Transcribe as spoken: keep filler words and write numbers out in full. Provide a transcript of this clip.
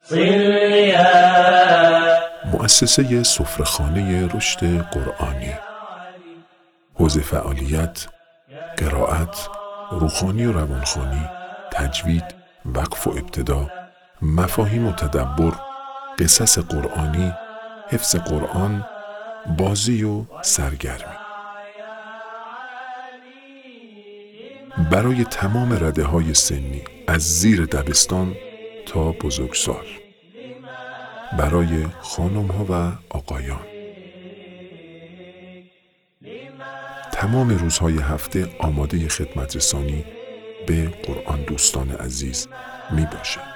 مؤسسه سفره‌خانه رشد قرآنی، حوزه فعالیت، قرائت، روحانی و روانخوانی، تجوید، وقف و ابتدا، مفاهیم و تدبر، قصص قرآنی، حفظ قرآن، بازی و سرگرمی. برای تمام رده‌های سنی از زیر دبستان تا بزرگسال، برای خانم‌ها و آقایان. تمام روزهای هفته آماده خدمت رسانی به قرآن دوستان عزیز می باشد.